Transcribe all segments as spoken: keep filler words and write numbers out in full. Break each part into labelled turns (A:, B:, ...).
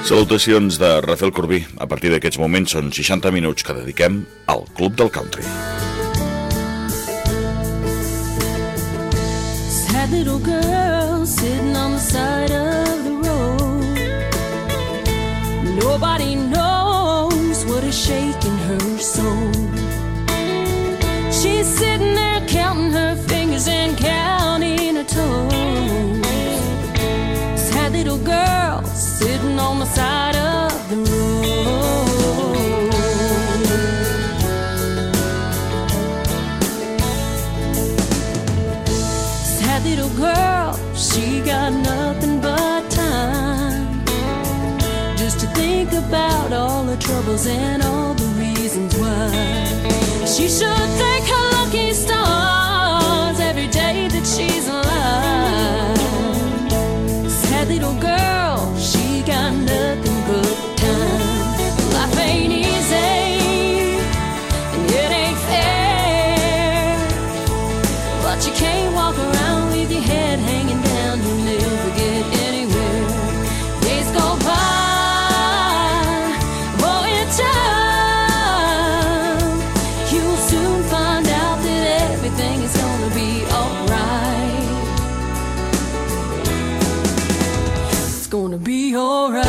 A: Salutacions de Rafael Corbí. A partir d'aquests moments són seixanta minuts que dediquem al Club del Country.
B: Sad little girl sitting on the side of the road. Nobody knows what is shaking her soul. She's sitting there counting her fingers and counting her toes. Sad little girl sitting on the side of the road. Sad little girl, she got nothing but time just to think about all the troubles and all the reasons why. She should thank her lucky stars every day that she's alive. Sad little girl, she got nothing but time. Life ain't easy, and it ain't fair, but you can't walk around with your head hanging down. You'll never get anywhere. Days go by, oh, in time you'll soon find out that everything is gonna be alright. It's gonna be alright.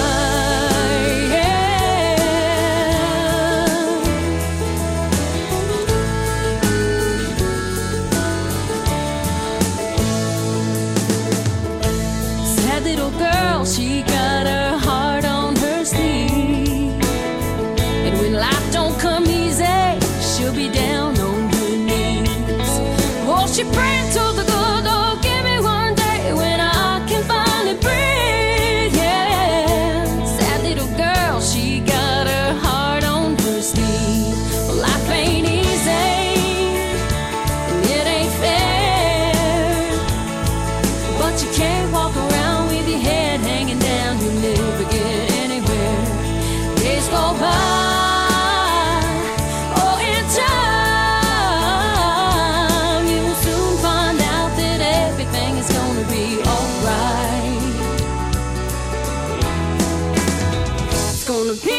B: Sad little girl, she got her heart on her sleeve, and when life don't come easy, she'll be down on her knees. Oh, she prayed to the good Lord, give me one day when I can finally breathe, yeah. Sad little girl, she got her heart on her sleeve. Well, life ain't easy, and it ain't fair, but you can't walk around with your head hanging down. You'll never get anywhere. Days go by, oh, in time you'll soon find out that everything is gonna be alright. It's gonna be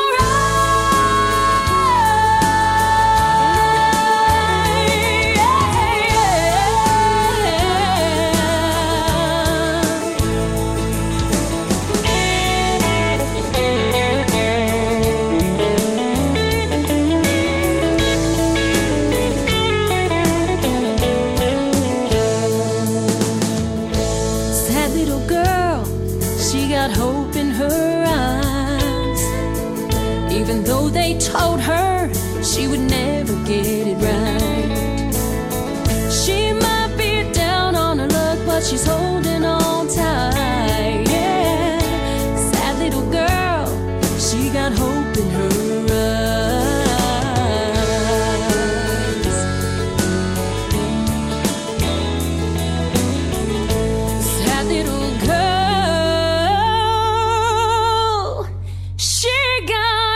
B: sad little girl, she got hope in her eyes, even though they told her she would never get it right. She might be down on her luck, but she's holding on tight, yeah. Sad little girl, she got hope in her eyes. Sad little girl, she got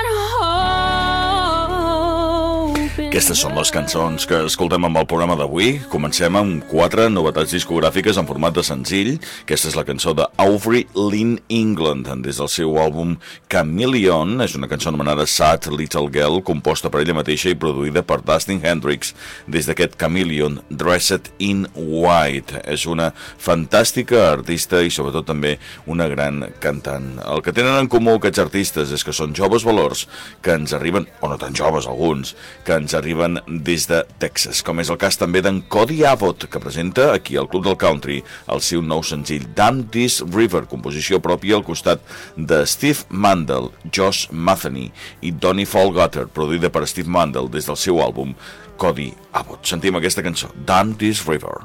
B: hope in
A: Aquestes són les cançons que escoltem amb el programa d'avui. Comencem amb quatre novetats discogràfiques en format de senzill. Aquesta és la cançó de Avril Lynn England, des del seu àlbum Chameleon. És una cançó anomenada Sad Little Girl, composta per ella mateixa i produïda per Dustin Hendrix des d'aquest Chameleon, Dressed in White. És una fantàstica artista i sobretot també una gran cantant. El que tenen en comú aquests artistes és que són joves valors que ens arriben, o no tan joves alguns, que ens arriben des de Texas, com és el cas també d'en Cody Abbott, que presenta aquí al Club del Country el seu nou senzill Down This River, composició pròpia al costat de Steve Mandel, Josh Matheny i Donnie Folgutter, produïda per Steve Mandel des del seu àlbum Cody Abbott. Sentim aquesta cançó, Down This River.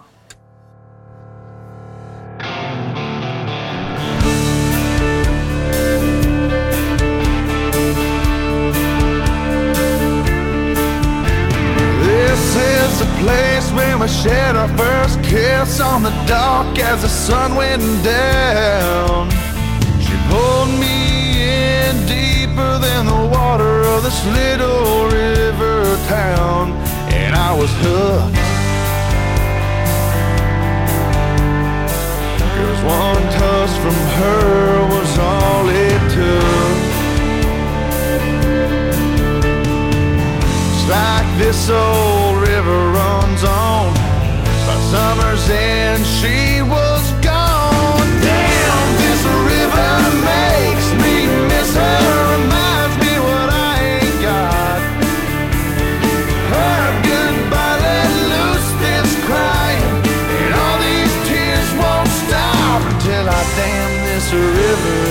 C: The place where we shared our first kiss on the dock as the sun went down. She pulled me in deeper than the water of this little river town, and I was hooked. 'Cause one touch from her was all it took. this old river runs on. By summer's end, she was gone. Damn, this river makes me miss her. Reminds me what I ain't got. Her goodbye let loose this crying, and all these tears won't stop until I dam this river.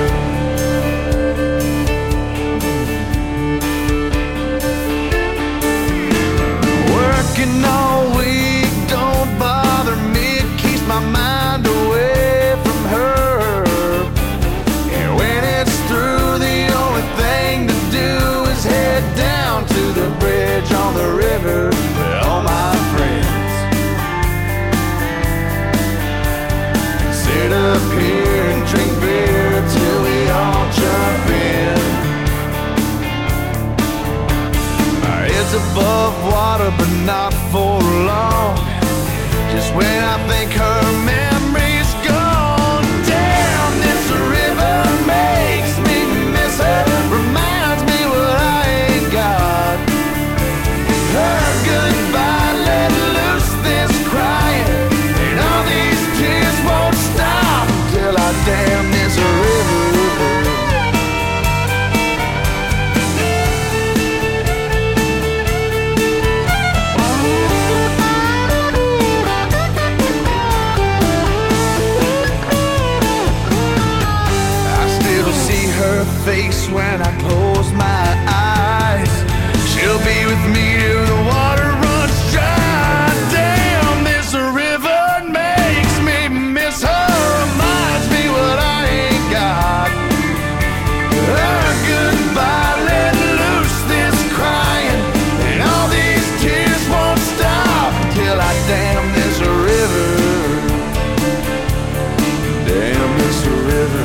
C: Working all week don't bother me. It keeps my mind away from her. And when it's through, the only thing to do is head down to the bridge on the river with all my friends. Sit up here and drink beer till we all jump in. Our heads above water, but not for long. Just when I think her memory's gone. Damn, this river makes me miss her. Reminds me what I ain't got. Her goodbye let loose this crying, and all these tears won't stop until I dam this river. Face when I close my eyes. She'll be with me till the water runs dry. Damn, this river makes me miss her. Reminds me what I ain't got. Her goodbye let loose this crying, and all these tears won't stop until I dam this river. Damn this river.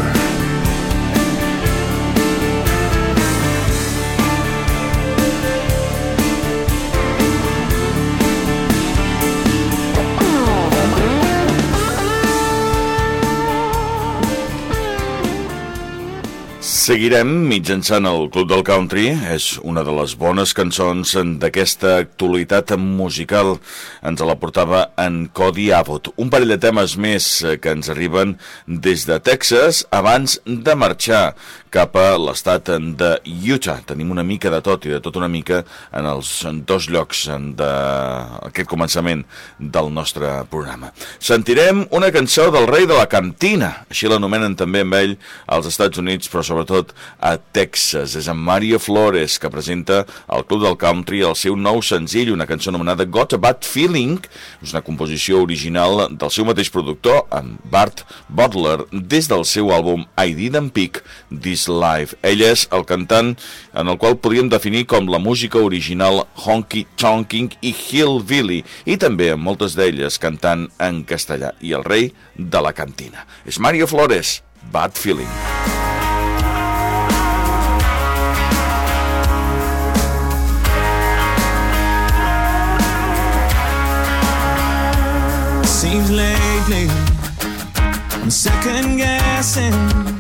A: Seguirem mitjançant el Club del Country. És una de les bones cançons d'aquesta actualitat musical. Ens la portava en Cody Abbott. Un parell de temes més que ens arriben des de Texas abans de marxar cap a l'estat de Utah. Tenim una mica de tot i de tot una mica en els dos llocs d'aquest començament del nostre programa. Sentirem una cançó del rei de la cantina, així l'anomenen també amb ell als Estats Units, però sobretot a Texas. És en Mario Flores, que presenta al Club del Country el seu nou senzill, una cançó anomenada Got a Bad Feeling. És una composició original del seu mateix productor, en Bart Butler, des del seu àlbum I Didn't Pick This Life. Ell és el cantant en el qual podríem definir com la música original honky tonking i hillbilly, i també en moltes d'elles cantant en castellà, i el rei de la cantina. És Mario Flores, Bad Feeling.
D: Seems lately I'm second guessing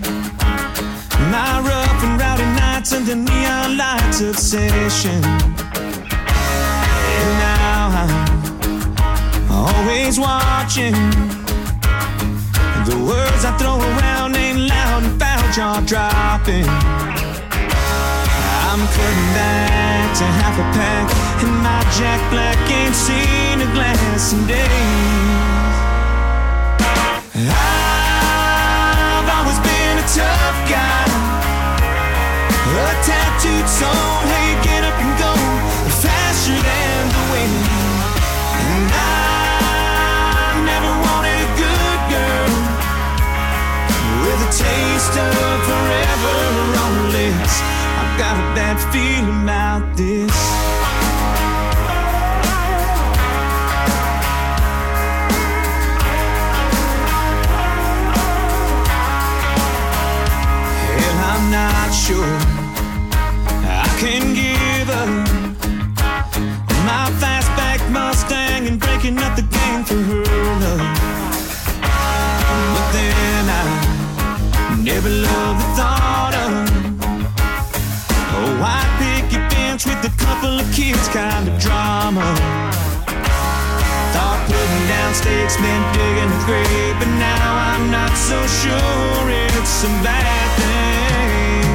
D: my rough and rowdy nights and the neon lights obsession. And now I'm always watching. The words I throw around ain't loud and foul, jaw dropping. I'm cutting back to half a pack, and my Jack Black ain't seen a glass in days. I've always been a tough guy, a tattooed soul. Hey, get up and go faster than the wind. And I never wanted a good girl with a taste of forever on her lips. I've got a bad feeling about this. I'm not sure I can give up my fastback Mustang and breaking up the game for her love. But then I never loved the thought of a white picket fence with a couple of kids kind of drawn. just meant digging a grave, but now I'm not so sure it's a bad thing.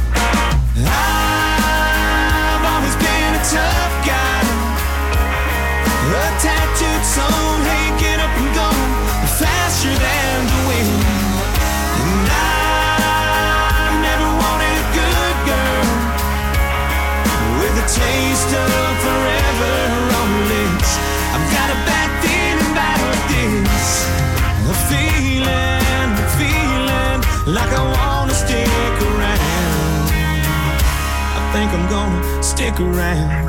D: I've always been a tough guy, a tattooed soul, hey, get up and go faster than the wind. And I've never wanted a good girl with a taste of forever on her lips. I've got a bad feeling about this, a feeling, a feeling like I wanna stick around. I think I'm gonna stick around.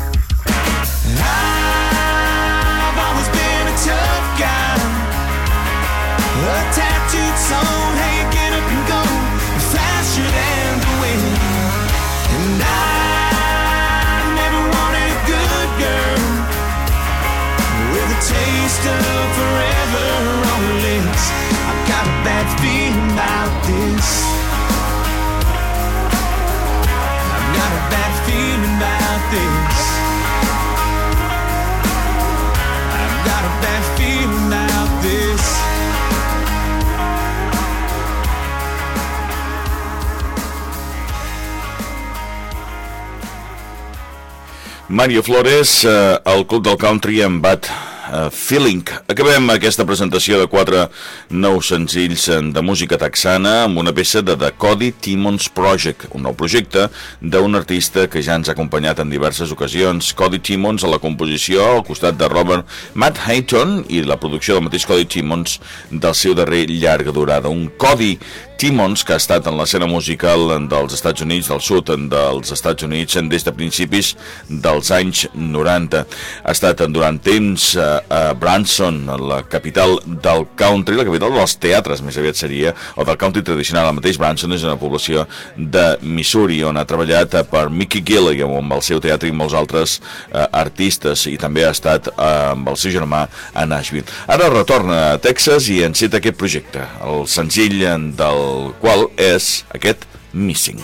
D: I've always been a tough guy, a tattooed soul, hey, get up and go faster than the wind. And I never wanted a good girl with a taste of forever on her lips. I've got a bad feeling about this. I've got a bad feeling about this. I've got a bad feeling about this.
A: Mario Flores, eh, el Club del Country amb Bad uh, Feeling. Acabem aquesta presentació de quatre nous senzills de música texana amb una peça de The Cody Timmons Project, un nou projecte d'un artista que ja ens ha acompanyat en diverses ocasions. Cody Timmons a la composició, al costat de Robert Matt Hayton, i la producció del mateix Cody Timmons del seu darrer llarga durada. Un Cody Timmons que ha estat en l'escena musical dels Estats Units, del sud dels Estats Units, des de principis dels anys noranta. Ha estat durant temps a Branson, la capital del country, la capital dels teatres, més aviat seria, o del country tradicional. El mateix Branson és una població de Missouri, on ha treballat per Mickey Gilligan, amb el seu teatre i molts altres eh, artistes, i també ha estat eh, amb el seu germà a Nashville. Ara retorna a Texas i enceta aquest projecte, el senzill del qual és aquest Missing.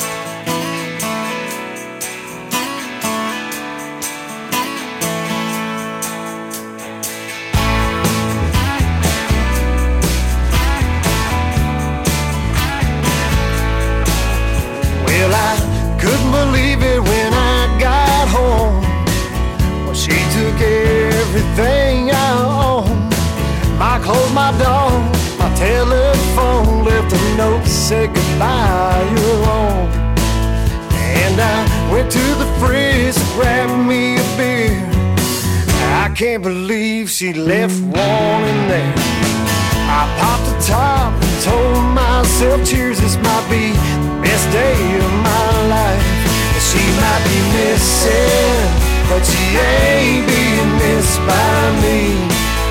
C: Well, I couldn't believe it when I got home. Well, she took everything I owned, my clothes, my dog, my telephone, left a note, said goodbye, you're alone. And I went to the fridge to grab me a beer. I can't believe she left one in there. I popped the top and told myself, cheers, this might be the best day of my life. She might be missing, but she ain't being missed by me.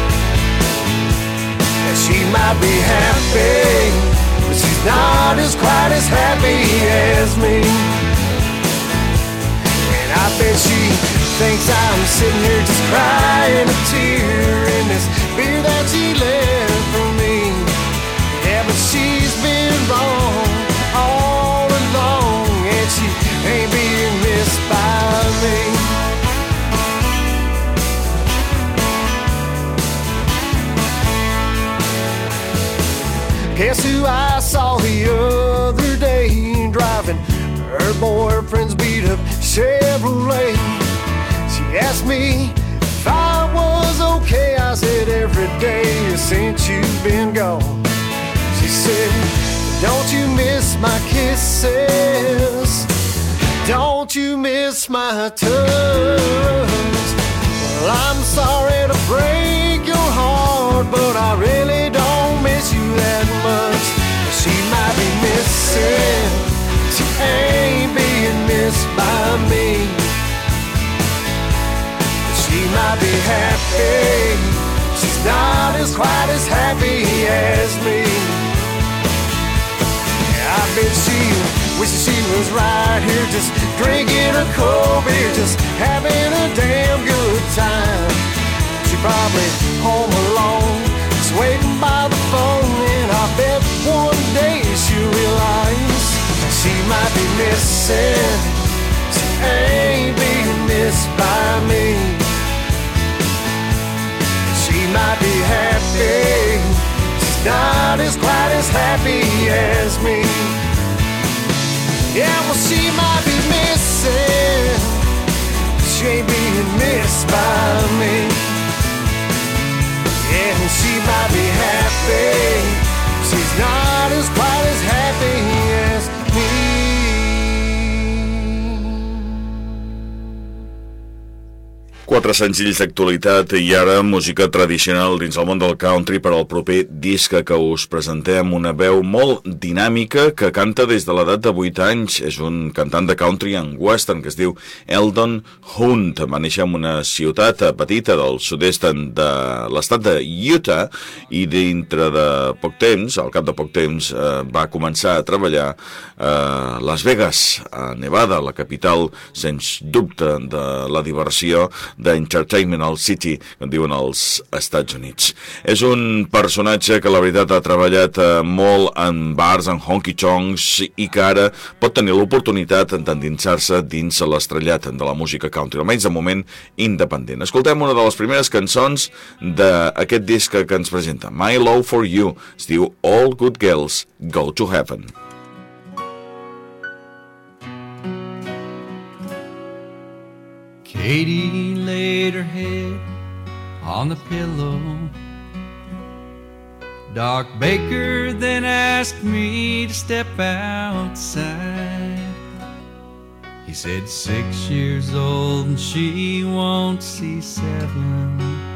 C: She might be happy, but she's not as quite as happy as me. And I bet she thinks I'm sitting here just crying a tear in this beer that she left for me. Yeah, but she's been wrong all along, and she ain't being missed by me. Guess who I saw the other day driving her boyfriend's beat up Chevrolet? She asked me if I was okay. I said every day since you've been gone. She said, don't you miss my kisses? Don't you miss my touch? Well, I'm sorry to break your heart, but I really don't miss you that much. She might be missing, she ain't being missed by me. She might be happy, she's not as quite as happy as me. I bet she wishes she was right here, just drinking a cold beer, just having a damn good time. She probably home alone, just waiting by the phone, and I bet one day she'll realize she might be missing, she ain't being missed by me. She might be she's not as quite as happy as me. Yeah, well, she might be missing, she ain't being missed by me. Yeah, and she might be happy, she's not as quite as happy as me.
A: Quatre senzills d'actualitat i ara música tradicional dins el món del country per al proper disc que us presentem. Una veu molt dinàmica que canta des de l'edat de vuit anys. És un cantant de country and western que es diu Eldon Hunt. Va néixer en una ciutat petita del sud-est de l'estat de Utah i dintre de poc temps, al cap de poc temps, eh, va començar a treballar a Las Vegas, a Nevada, la capital, sens dubte, de la diversió, d'Entertainment City, que en diuen als Estats Units. És un personatge que la veritat ha treballat eh, molt en bars, en honky-tonks, i que ara pot tenir l'oportunitat d'endinsar-se dins l'estrellat de la música country, almenys de moment independent. Escoltem una de les primeres cançons d'aquest disc que ens presenta, My Love for You. Es diu All Good Girls Go to Heaven.
E: Katie laid her head on the pillow. Doc Baker then asked me to step outside. He said six years old and she won't see seven.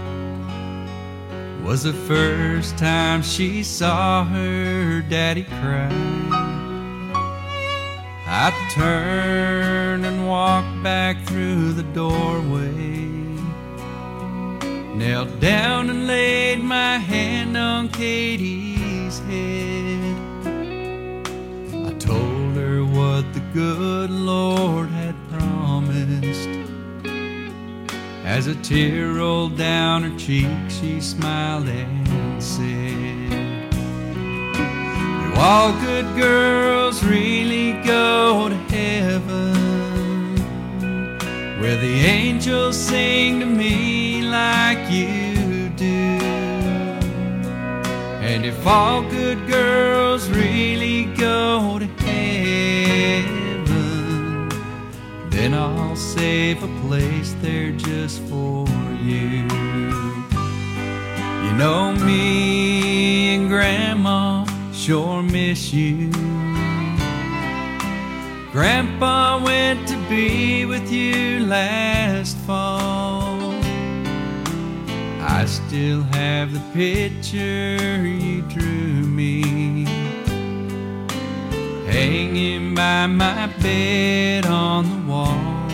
E: Was the first time she saw her daddy cry. I turned and walked back through the doorway, knelt down and laid my hand on Katie's head. I told her what the good Lord had promised. As a tear rolled down her cheek, she smiled and said, "Do all good girls really go to heaven, where the angels sing to me like you do? And if all good girls really go to heaven, then I'll save a place there just for you. You know me and Grandma sure miss you. Grandpa went to be with you last fall. I still have the picture you drew me, hanging by my bed on the wall.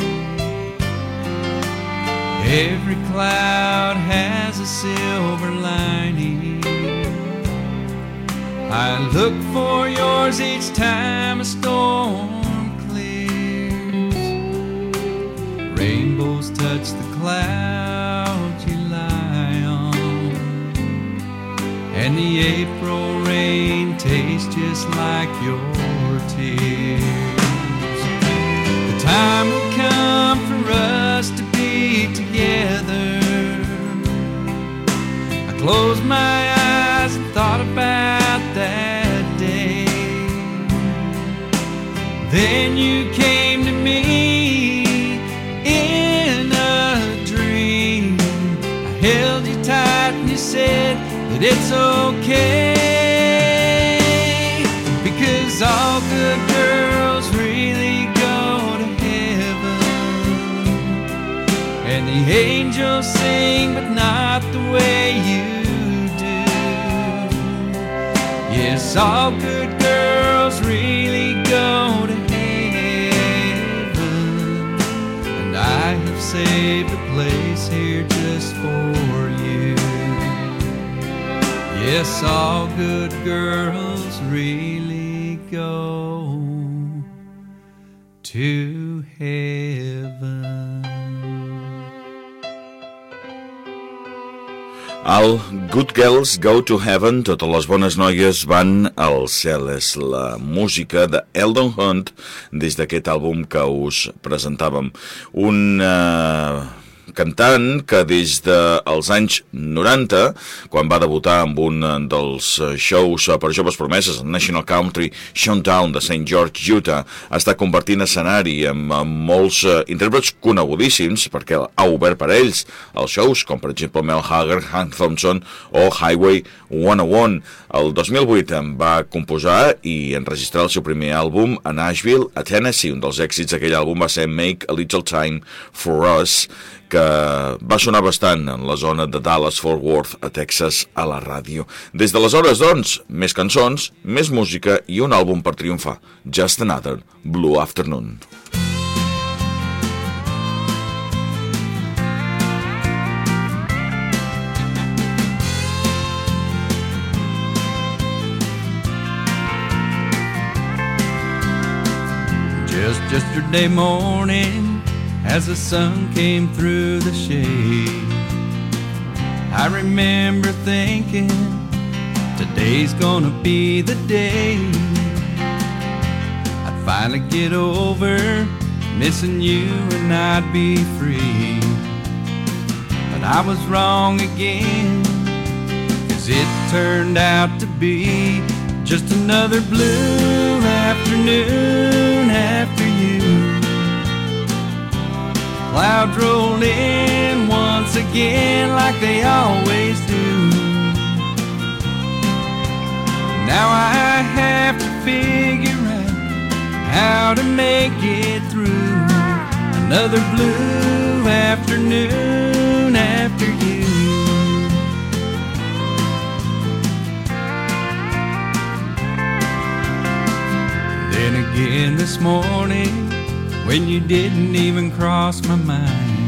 E: Every cloud has a silver lining. I look for yours each time a storm clears. Rainbows touch the clouds you lie on, and the April rain tastes just like your tears. The time will come for us to be together. I close my eyes and thought about that day. Then you came to me in a dream. I held you tight and you said that it's okay, because all good girls really go to heaven, and the angels sing but not the way you do. Yes, all good girls really go to heaven, and I have saved a place here just for you. Yes, all good girls really go to heaven.
A: All Good Girls Go to Heaven, totes les bones noies van al cel. És la música de Eldon Hunt des d'aquest àlbum que us presentàvem. Un uh, cantant que des dels anys noranta, quan va debutar amb un dels shows per joves promeses, el National Country Showdown de Saint George, Utah, ha estat convertint escenari amb, amb molts uh, intèrprets conegudíssims, perquè ha obert per ells els shows, com per exemple Mel Haggard, Hank Thompson o Highway cent un. El dos mil vuit en va composar i enregistrar el seu primer àlbum a Nashville, a Tennessee. Un dels èxits d'aquell àlbum va ser Make a Little Time for Us, que va sonar bastant en la zona de Dallas-Fort Worth, a Texas, a la ràdio. Des d'aleshores, doncs, més cançons, més música i un àlbum per triomfar, Just Another Blue Afternoon.
E: Just yesterday morning, as the sun came through the shade, I remember thinking, today's gonna be the day I'd finally get over missing you and I'd be free. But I was wrong again, 'cause it turned out to be just another blue afternoon after you. Clouds roll in once again like they always do. Now I have to figure out how to make it through another blue afternoon after you. Then again this morning, when you didn't even cross my mind,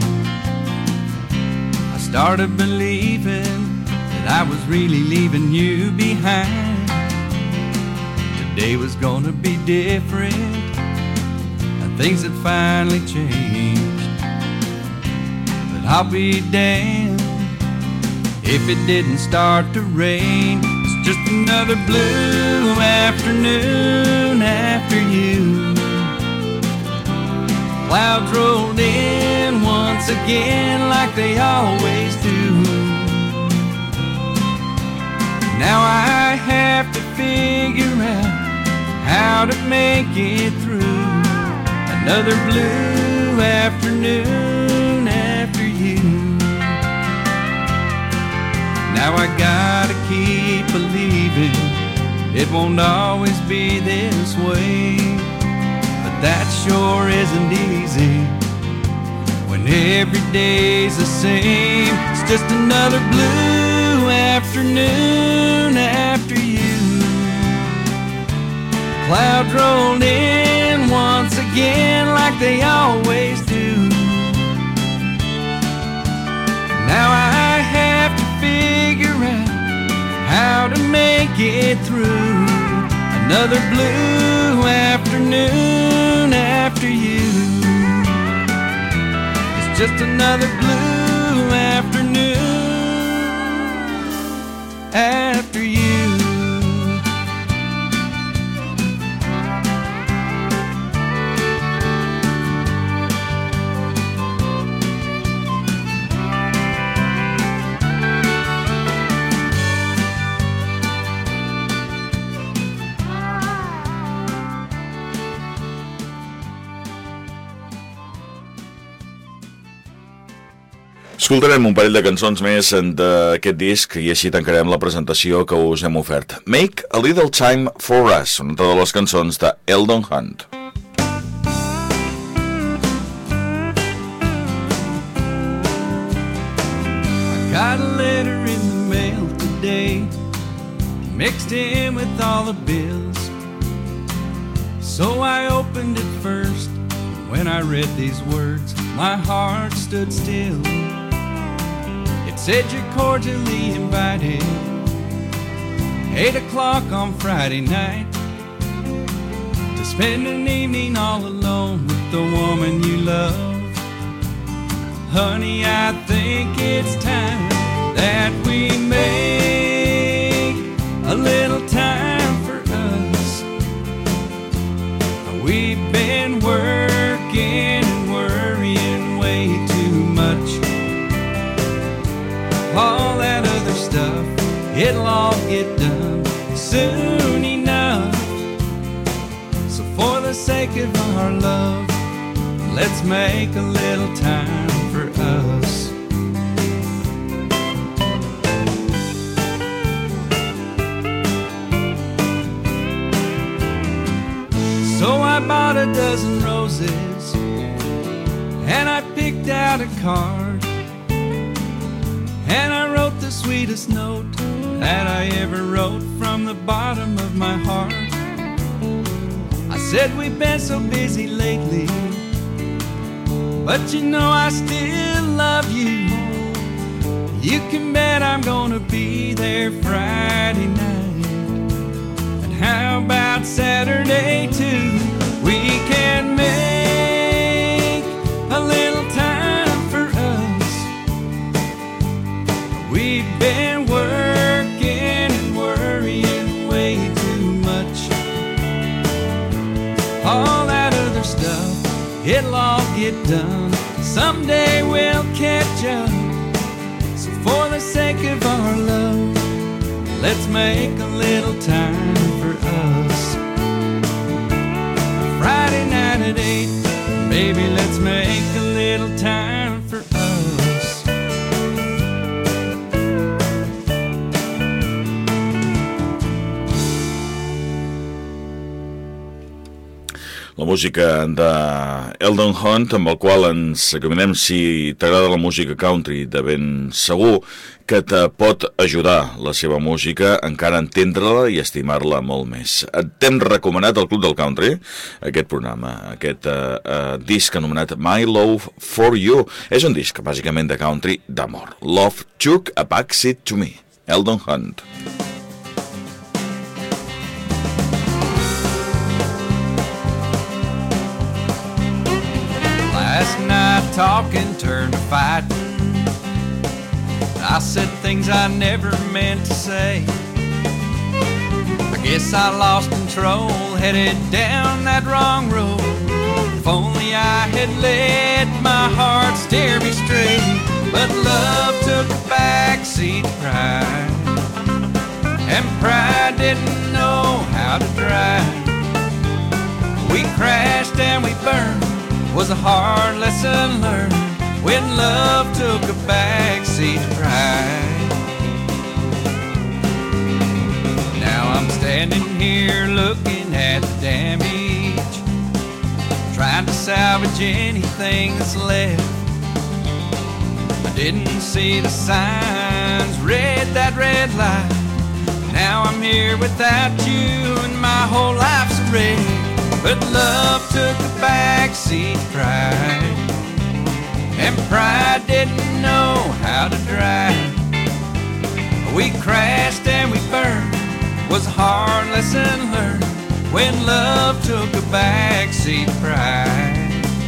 E: I started believing that I was really leaving you behind. Today was gonna be different, and things had finally changed. But I'll be damned if it didn't start to rain. It's just another blue afternoon after you. Clouds rolled in once again like they always do. Now I have to figure out how to make it through another blue afternoon after you. Now I gotta keep believing it won't always be this way. That sure isn't easy when every day's the same. It's just another blue afternoon after you. Clouds rolled in once again like they always do. Now I have to figure out how to make it through another blue afternoon after you. It's just another blue afternoon after you.
A: Escoltarem un parell de cançons més d'aquest disc i així tancarem la presentació que us hem ofert. Make a Little Time for Us, una de les cançons de Eldon Hunt.
E: I got a letter in the mail today, mixed in with all the bills. So I opened it first. When I read these words, my heart stood still. It said you're cordially invited, eight o'clock on Friday night, to spend an evening all alone with the woman you love. Honey, I think it's time that we make a little time for us. We've been working and worrying way too much. it'll all get done soon enough. So for the sake of our love, let's make a little time for us. So I bought a dozen roses, and I picked out a card, and I wrote the sweetest note that I ever wrote from the bottom of my heart. I said we've been so busy lately, but you know I still love you. You can bet I'm gonna be there Friday night. And how about Saturday too? We can make a little time for us. We've been working and worrying way too much. All that other stuff, it'll all get done. Someday we'll catch up. So for the sake of our love, let's make a little time for us. Friday night at eight, baby, let's make a little time for us.
A: La música de Eldon Hunt, amb el qual ens acominem. Si t'agrada la música country, de ben segur que te pot ajudar la seva música encara a entendre-la i estimar-la molt més. T'hem recomanat al Club del Country aquest programa, aquest uh, uh, disc anomenat My Love for You. És un disc bàsicament de country d'amor. Love took a backseat to me, Eldon Hunt.
E: Last night talking turned to fighting. I said things I never meant to say. I guess I lost control, headed down that wrong road. If only I had let my heart steer me straight. But love took a backseat to pride, and pride didn't know how to drive. We crashed and we burned, was a hard lesson learned when love took a backseat to pride. Now I'm standing here looking at the damage, trying to salvage anything that's left. I didn't see the signs, read that red light. Now I'm here without you and my whole life's a wreck. But love took a backseat to pride, and pride didn't know how to drive. We crashed and we burned, was a hard lesson learned when love took a backseat to pride.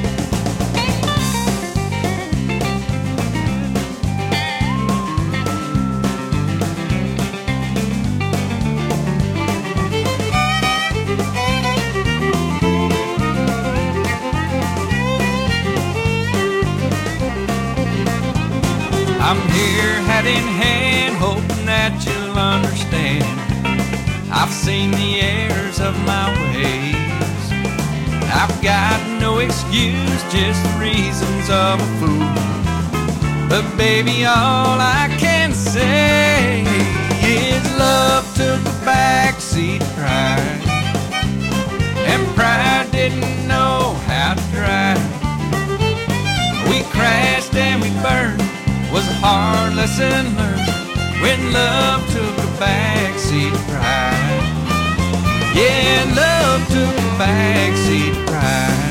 E: I'm here hat in hand, hoping that you'll understand. I've seen the errors of my ways. I've got no excuse, just the reasons of a fool. But baby, all I can say is love took a backseat to pride, and pride didn't know how to drive. We crashed and we burned, was a hard lesson learned when love took a backseat to pride. Yeah, love took a backseat to pride.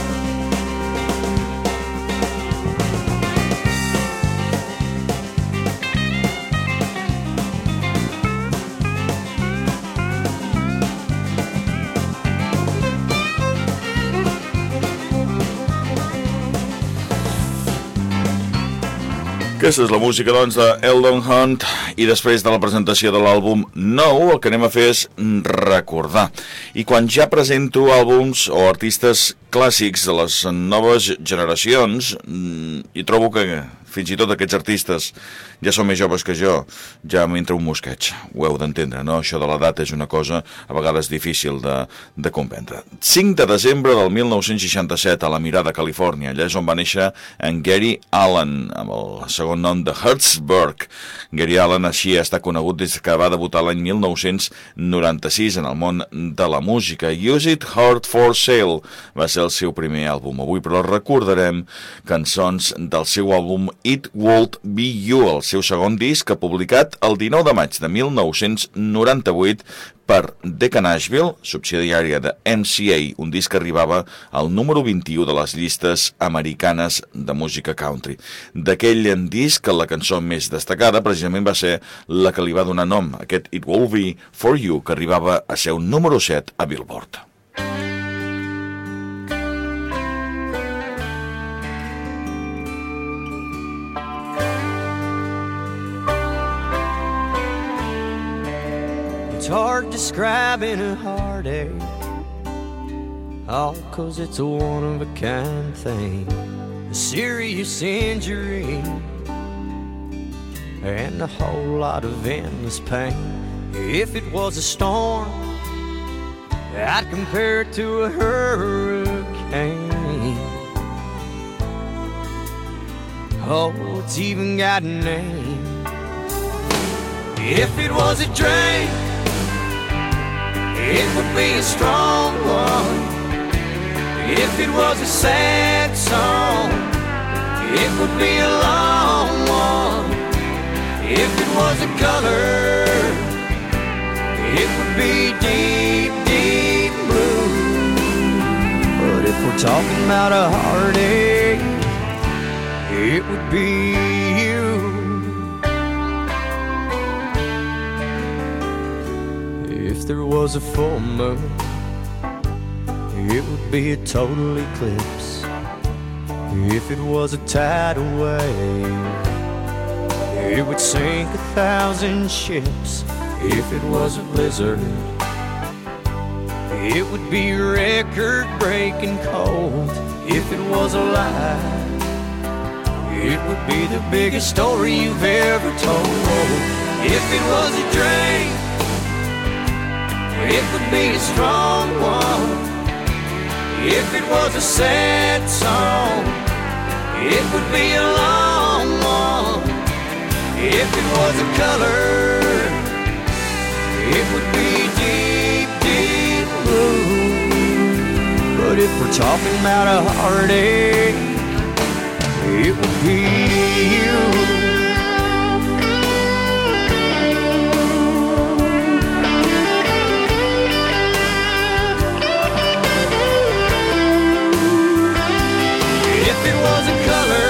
A: Aquesta és la música, doncs, de Eldon Hunt, i després de la presentació de l'àlbum nou, el que anem a fer és recordar. I quan ja presento àlbums o artistes clàssics de les noves generacions, hi trobo que fins i tot aquests artistes ja són més joves que jo, ja m'entra un mosqueig. Ho heu d'entendre, no? Això de l'edat és una cosa a vegades difícil de, de comprendre. cinc de desembre del mil nou-cents seixanta-set, a la Mirada, Califòrnia. Allà és on va néixer en Gary Allan, amb el segon nom de Hertzberg. Gary Allan així està conegut des que va debutar l'any mil nou-cents noranta-sis en el món de la música. Use It Heart for Sale va ser el seu primer àlbum. Avui, però, recordarem cançons del seu àlbum It Won't Be You, el seu segon disc, publicat el dinou de maig de mil nou-cents noranta-vuit per Decca Nashville, subsidiària de M C A, un disc que arribava al número vint-i-u de les llistes americanes de música country. D'aquell disc, la cançó més destacada precisament va ser la que li va donar nom, aquest It Will Be For You, que arribava a ser un número set a Billboard.
F: It's hard describing a heartache, all 'cause it's a one-of-a-kind thing, a serious injury, and a whole lot of endless pain. If it was a storm, I'd compare it to a hurricane. Oh, it's even got a name. If it was a drain, it would be a strong one. If it was a sad song, it would be a long one. If it was a color, it would be deep, deep blue. But if we're talking about a heartache, it would be you. If there was a full moon, it would be a total eclipse. If it was a tidal wave, it would sink a thousand ships. If it was a blizzard, it would be record-breaking cold. If it was a lie, it would be the biggest story you've ever told. If it was a drain, it would be a strong one. If it was a sad song, it would be a long one. If it was a color, it would be deep, deep blue. But if we're talking about a heartache, it would be you. If it was a color,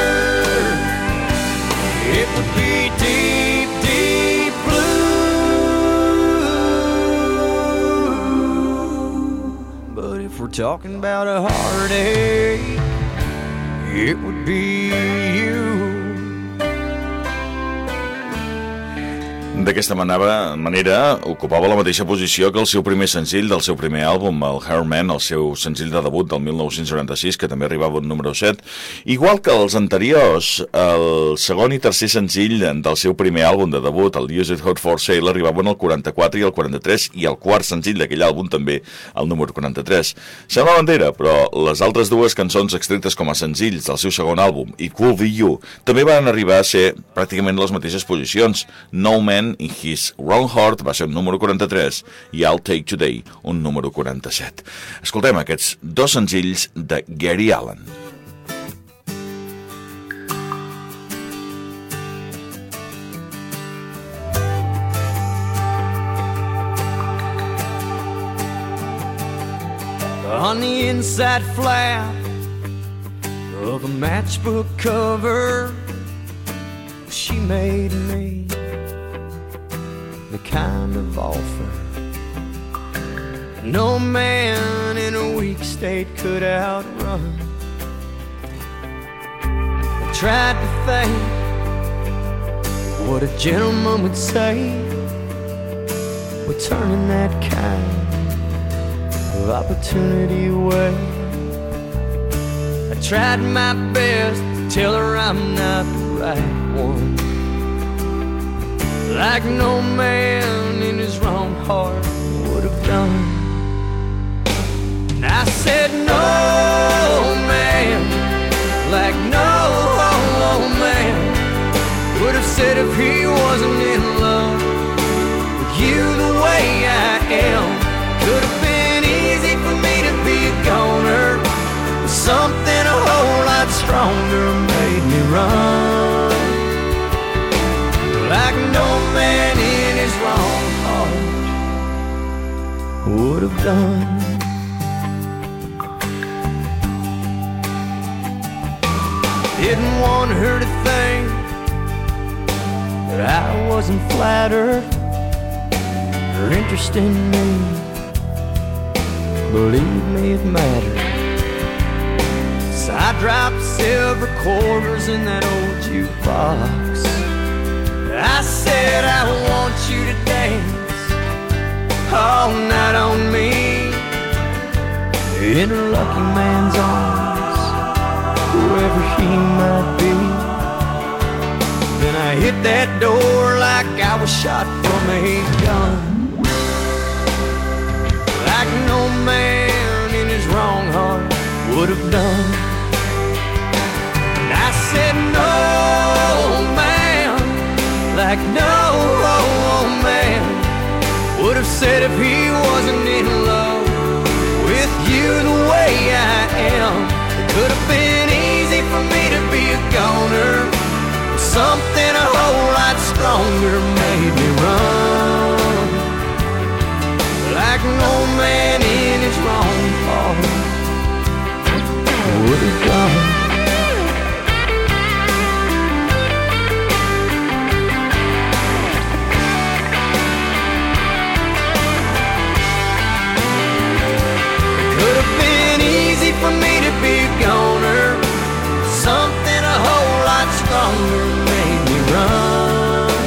F: it would be deep, deep blue. But if we're talking about a heartache, it would be you.
A: D'aquesta manera, manera ocupava la mateixa posició que el seu primer senzill del seu primer àlbum, el Hairman, el seu senzill de debut del mil nou-cents noranta-sis, que també arribava al número set. Igual que els anteriors, el segon i tercer senzill del seu primer àlbum de debut, el Use It Hot for Sale, arribaven al quaranta-quatre i al quaranta-tres, i el quart senzill d'aquell àlbum també al número quaranta-tres. Sembla bandera, però les altres dues cançons extretes com a senzills del seu segon àlbum, It Will Be You, també van arribar a ser pràcticament les mateixes posicions. No Man in His Wrong Heart va ser un número quaranta-tres i I'll Take Today un número quaranta-set. Escoltem aquests dos senzills de Gary Allan.
F: On the inside flap of a matchbook cover, she made me the kind of offer no man in a weak state could outrun. I tried to think what a gentleman would say with turning that kind of opportunity away. I tried my best to tell her I'm not the right one, like no man in his wrong heart would have done. And I said no man, like no man would have said if he wasn't in love with you the way I am. Could have been easy for me to be a goner, but something a whole lot stronger made me run, like no man in his wrong heart would have done. Didn't want her to think that I wasn't flattered or interested in me. Believe me, it mattered. So I dropped silver quarters in that old jukebox. I said I want you to dance all night on me, in a lucky man's arms, whoever he might be. Then I hit that door like I was shot from a gun, like no man in his wrong heart would have done. And I said no man, like no man would have said if he wasn't in love with you the way I am. It could have been easy for me to be a goner, but something a whole lot stronger made me run, like no man in his wrong heart would have done. Could have been easy for me to be a goner, something a whole lot stronger made me run,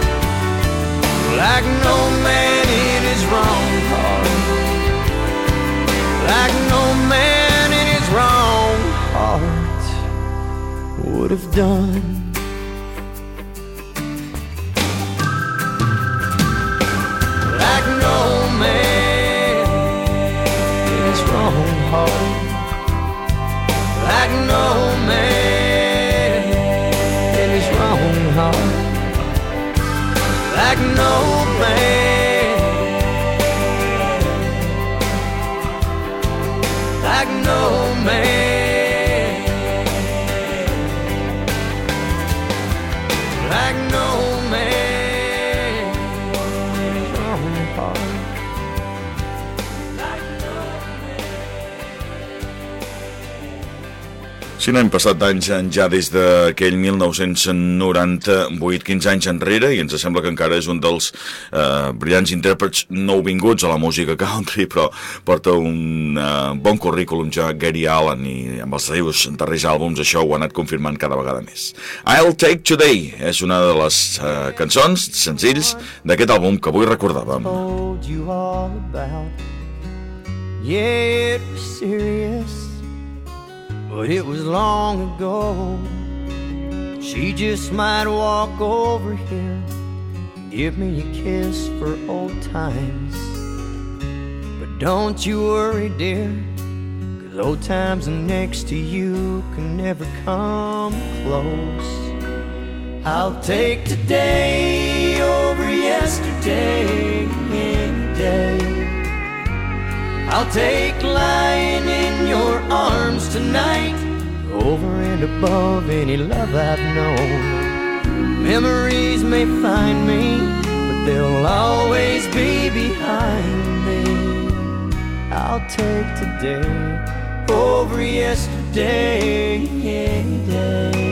F: like no man in his wrong heart, like no man in his wrong heart would have done. Like no man in his wrong heart, like no man in his wrong heart, like no man, like no man, like no man in his wrong heart.
A: Si n'hem passat d'anys ja des d'aquell mil nou-cents noranta-vuit, quinze anys enrere, i ens sembla que encara és un dels eh, brillants intèrprets nouvinguts a la música country, però porta un eh, bon currículum ja, Gary Allan, i amb els seus darrers àlbums això ho ha anat confirmant cada vegada més. I'll Take Today és una de les eh, cançons, senzills, d'aquest àlbum que avui recordàvem.
F: Yeah, it was serious, but it was long ago. She just might walk over here, give me a kiss for old times. But don't you worry, dear, 'cause old times next to you can never come close. I'll take today over yesterday any day. I'll take lying in your arms tonight over and above any love I've known. Memories may find me, but they'll always be behind me. I'll take today over yesterday any day.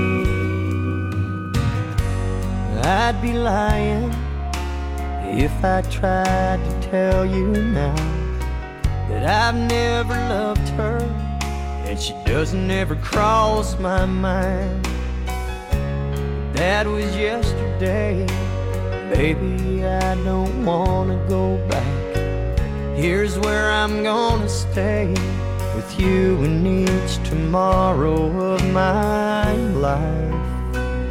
F: I'd be lying if I tried to tell you now that I've never loved her, and she doesn't ever cross my mind. That was yesterday, baby, I don't wanna go back. Here's where I'm gonna stay, with you in each tomorrow of my life.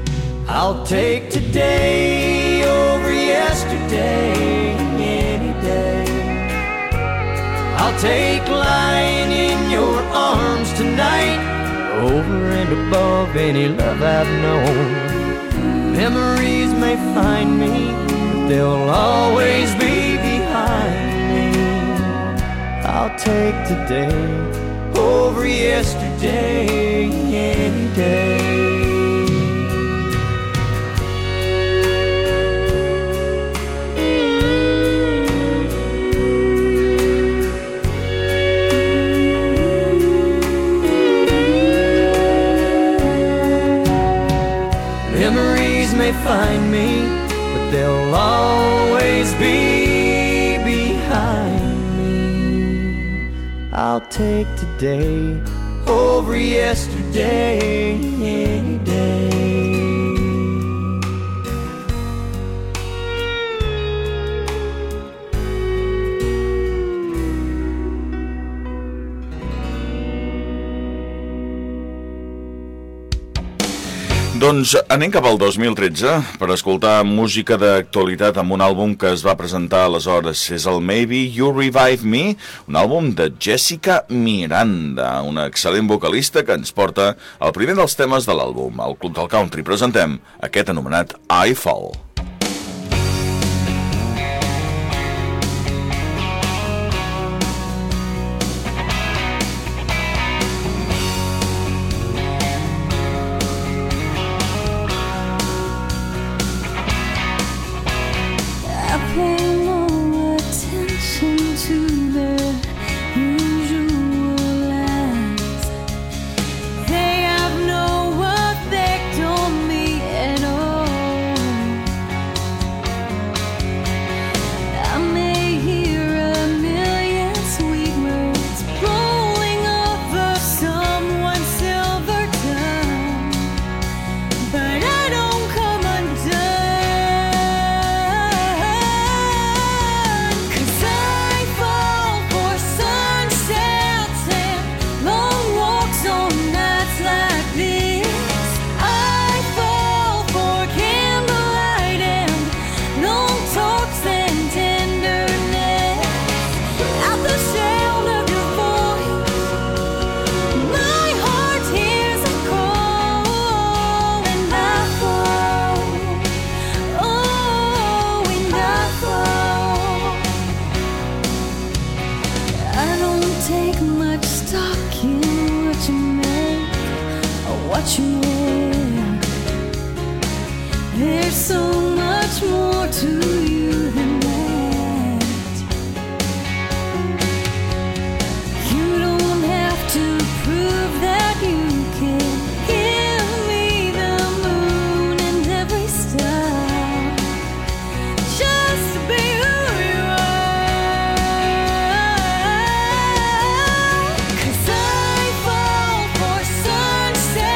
F: I'll take today over yesterday any day. I'll take lying in your arms tonight over and above any love I've known. Memories may find me, but they'll always be behind me. I'll take today over yesterday any day. Memories may find me, but they'll always be behind me. I'll take today over yesterday any day.
A: Doncs anem cap al dos mil tretze per escoltar música d'actualitat amb un àlbum que es va presentar aleshores. És el Maybe You Revive Me, un àlbum de Jessica Miranda, una excel·lent vocalista que ens porta el primer dels temes de l'àlbum. Al Club del Country presentem aquest anomenat I Fall.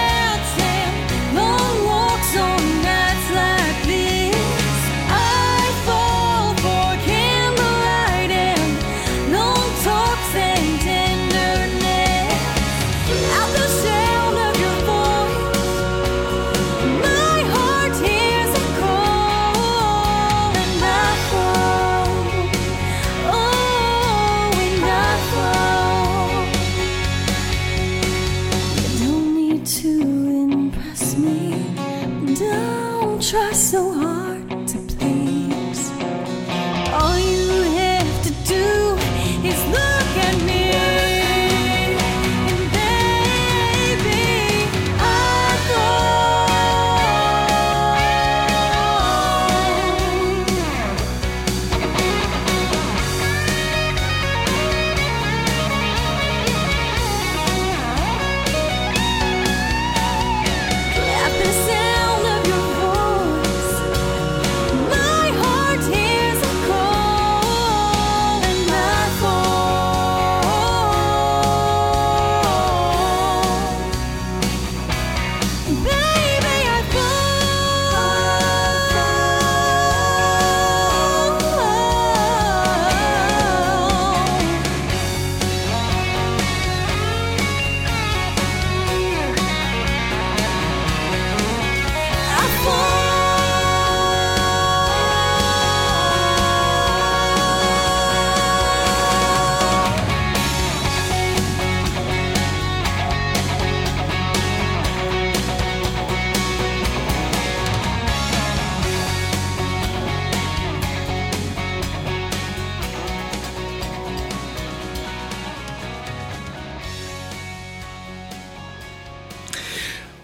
B: I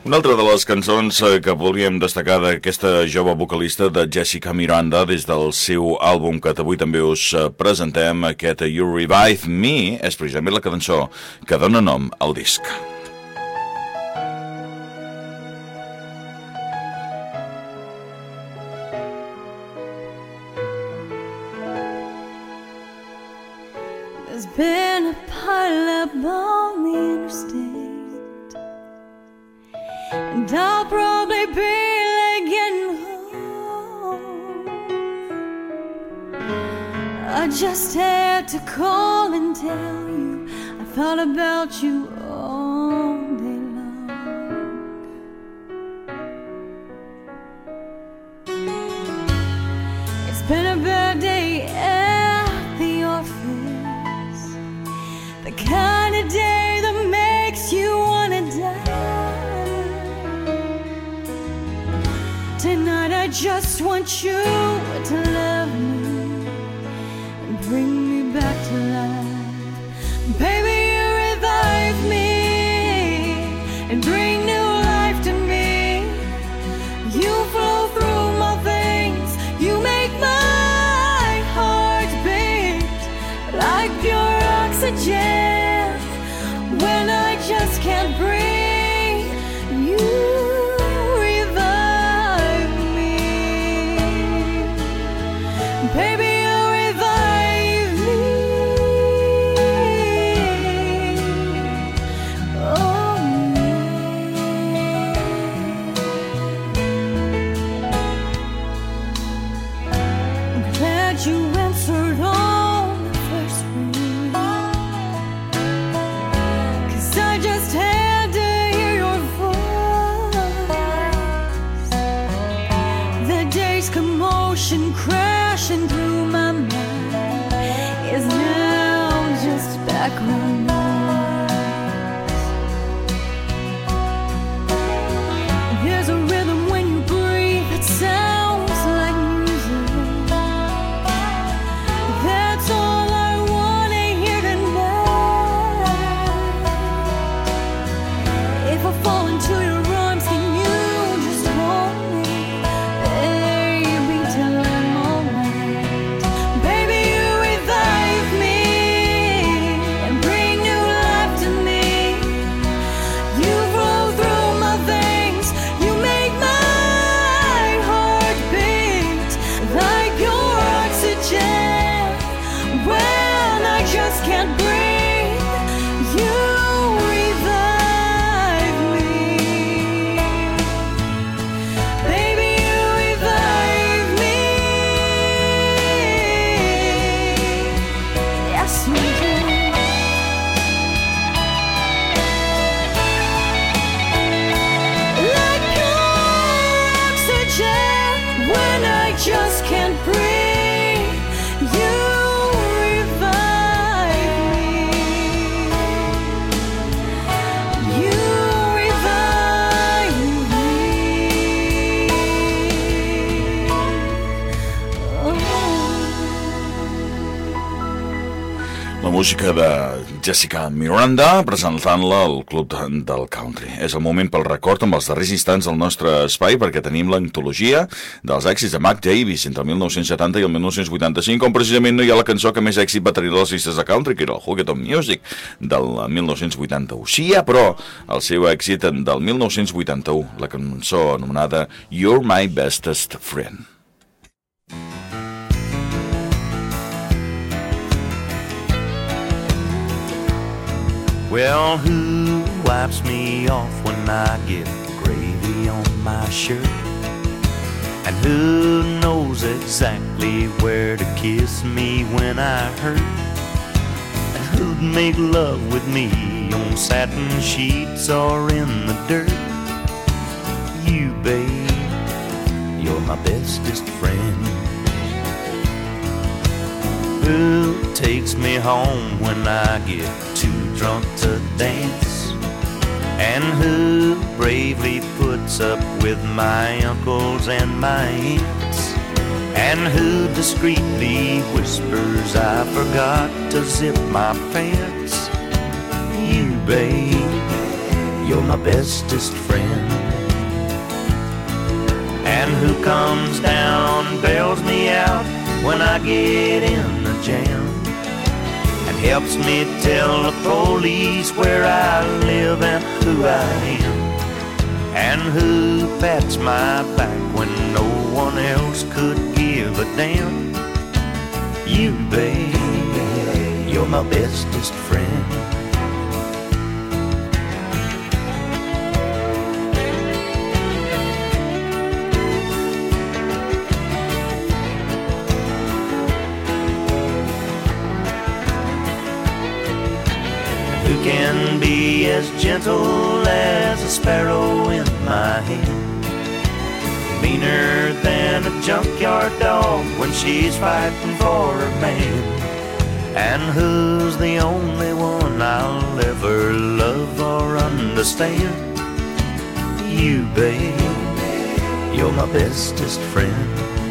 A: Una altra de les cançons que volíem destacar d'aquesta jove vocalista de Jessica Miranda des del seu àlbum que avui també us presentem, aquest You Revive Me, és precisament la cançó que dona nom al disc.
B: There's been a pileup on the interstate, and I'll probably be late getting home. I just had to call and tell you I thought about you all day long. It's been a bad day at the office, the kind of day that makes you wanna die. Tonight I just want you to love me and bring me back to life. Baby, you revive me and bring new life to me. You flow through my veins, you make my heart beat like pure oxygen when I just can't breathe. You crashing through my mind is now just background noise. There's a rhythm when you breathe that sounds like music. That's all I wanna hear tonight. If I fall into your arms, can you just hold me? Just can't breathe. You revive me. You revive me. Oh.
A: La música de Jessica Miranda presentant-la al Club del Country. És el moment pel record amb els darrers instants del nostre espai, perquè tenim l'antologia dels èxits de Mac Davis entre el mil nou-cents setanta i el mil nou-cents vuitanta-cinc, on precisament no hi ha la cançó que més èxit va tenir les llistes de country, que era el Who Get On Music del mil nou-cents vuitanta-u. Sí hi ha, però, el seu èxit del mil nou-cents vuitanta-u, la cançó anomenada You're My Bestest Friend.
G: Well, who wipes me off when I get gravy on my shirt? And who knows exactly where to kiss me when I hurt? And who'd make love with me on satin sheets or in the dirt? You, babe, you're my bestest friend. Who takes me home when I get too drunk to dance? And who bravely puts up with my uncles and my aunts? And who discreetly whispers I forgot to zip my pants? You, babe, you're my bestest friend. And who comes down and bails me out when I get in a jam, and helps me tell the police where I live and who I am, and who pats my back when no one else could give a damn. You, baby, you're my bestest friend. Can be as gentle as a sparrow in my hand, meaner than a junkyard dog when she's fighting for her man, and who's the only one I'll ever love or understand. You, babe, you're my bestest friend.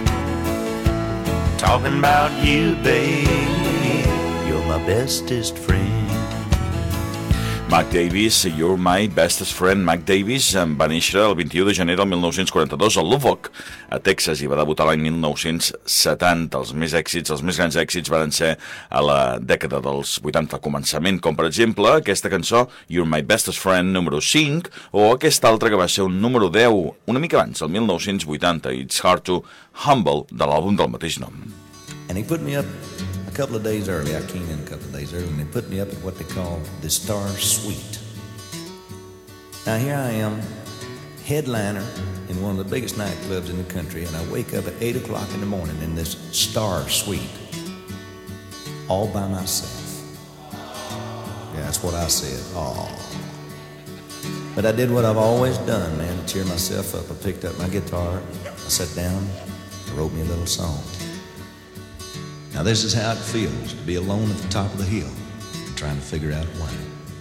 G: Talking about you, babe, you're my bestest friend.
A: Mac Davis, You're My Bestest Friend. Mac Davis va néixer el vint-i-u de gener del mil nou-cents quaranta-dos a Lubbock, a Texas, i va debutar l'any mil nou-cents setanta. Els més èxits, els més grans èxits van ser a la dècada dels vuitanta començament, com per exemple aquesta cançó You're My Bestest Friend número cinc, o aquesta altra que va ser un número deu, una mica abans, el mil nou-cents vuitanta, It's Hard to Humble, de l'àlbum del mateix nom.
H: And he put me up a couple of days early. I came in a couple of days early, and they put me up at what they call the Star Suite. Now here I am, headliner in one of the biggest nightclubs in the country, and I wake up at eight o'clock in the morning in this Star Suite, all by myself. Yeah, that's what I said. Oh. But I did what I've always done, man, to cheer myself up. I picked up my guitar, I sat down, I wrote me a little song. Now this is how it feels to be alone at the top of the hill, trying to figure out why.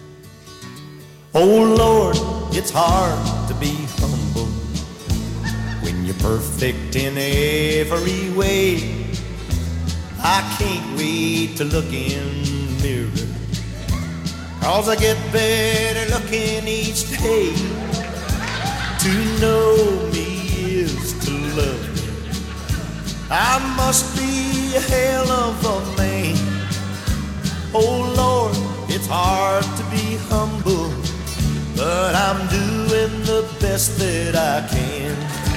G: Oh Lord, it's hard to be humble when you're perfect in every way. I can't wait to look in the mirror, 'cause I get better looking each day. To know me is to love me. I must be a hell of a man. Oh Lord, it's hard to be humble, but I'm doing the best that I can.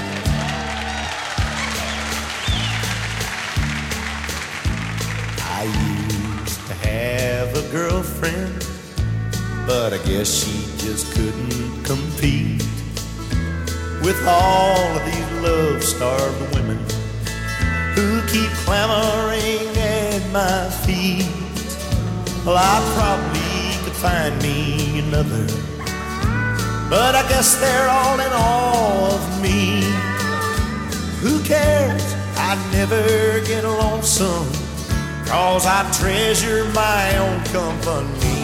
G: I used to have a girlfriend, but I guess she just couldn't compete with all of these love-starved women who keep clamoring at my feet. Well, I probably could find me another, but I guess they're all in awe of me. Who cares? I never get lonesome, 'cause I treasure my own company.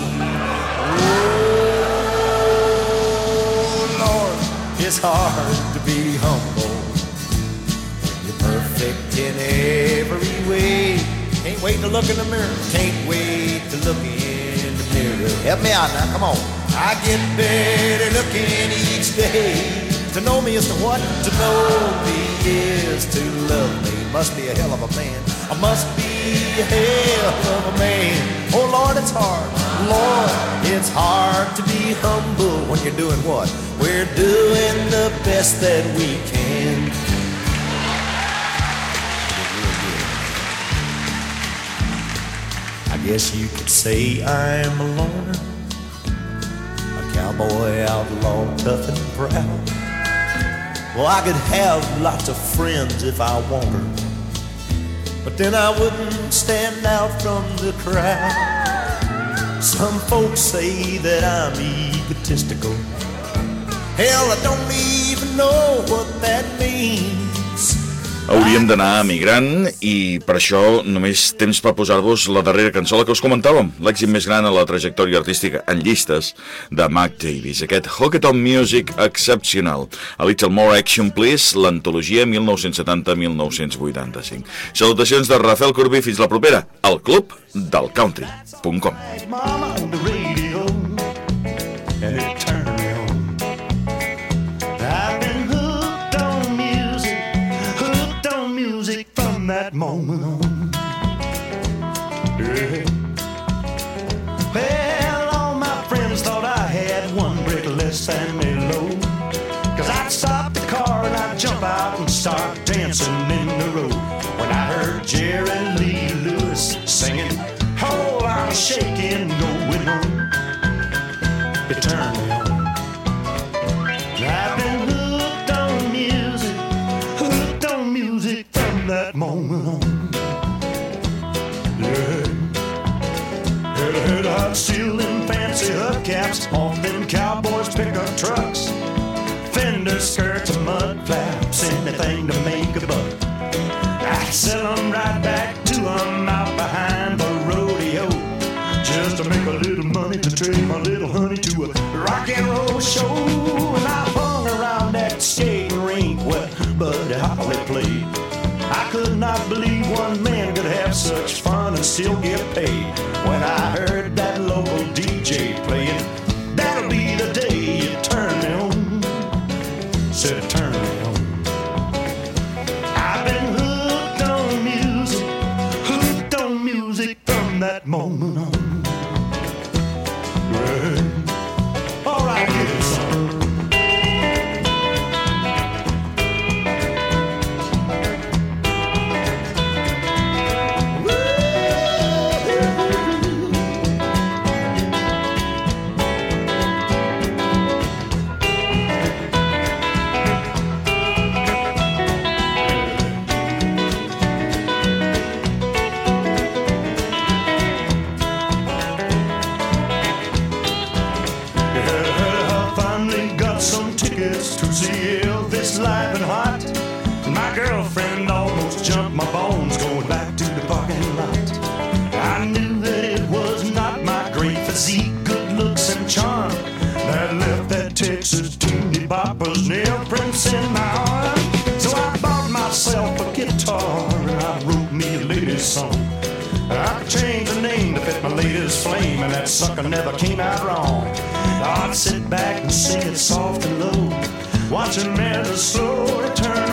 G: Oh, Lord, it's hard to be humble when you're perfect in every way. Can't wait to look in the mirror. Can't wait to look in the mirror.
H: Help me out now, come on.
G: I get better looking each day. To know me is to what? To know me is to love me. Must be a hell of a man. I must be a hell of a man. Oh Lord, it's hard. Lord, it's hard to be humble when you're doing what? We're doing the best that we can. I guess you could say I'm a loner, a cowboy outlaw, tough and proud. Well, I could have lots of friends if I wanted, but then I wouldn't stand out from the crowd. Some folks say that I'm egotistical. Hell, I don't even know what that means.
A: Hauríem d'anar migrant i per això només temps per posar-vos la darrera cançó, la que us comentàvem, l'èxit més gran a la trajectòria artística en llistes de Mac Davis, aquest Honky-Tonk Music excepcional. A Little More Action Please, l'antologia mil nou-cents setanta a mil nou-cents vuitanta-cinc. Salutacions de Rafael Corbí, fins la propera, al Club del Country punt com.
G: Mama on the radio, and it turned me on.
I: that moment on. Yeah. Well, all my friends thought I had one brick less than they load. Cause I'd stop the car and I'd jump out and start dancing in the road. When I heard Jerry Lee Lewis singing, oh, I'm shaking, going home. It turned me on. I've been hooked on music, hooked on music from that moment on. Yeah. Heard, heard hot steel and fancy hubcaps off them cowboys pickup trucks. Fender skirts and mud flaps, anything to make a buck. I'd sell them right back to them out behind the rodeo, just to make a little money to trade my little honey to a rock and roll show. And I hung around that skating rink where Buddy Holly played. I could not believe one man could have such fun and still get paid. When I heard that local D J playing, that'll be the day you turn me on. Said turn me on. I've been hooked on music, hooked on music from that moment on. Well, all right, get it, son. To see Elvis live and hot. My girlfriend almost jumped my bones going back to the parking lot. I knew that it was not my great physique, good looks and charm that left that Texas teeny bopper's nail prints in my arm. So I bought myself a guitar and I wrote me a lady's song. I could change the name to fit my latest flame, and that sucker never came out wrong. I'd sit back and sing it soft and low, watching men slowly turn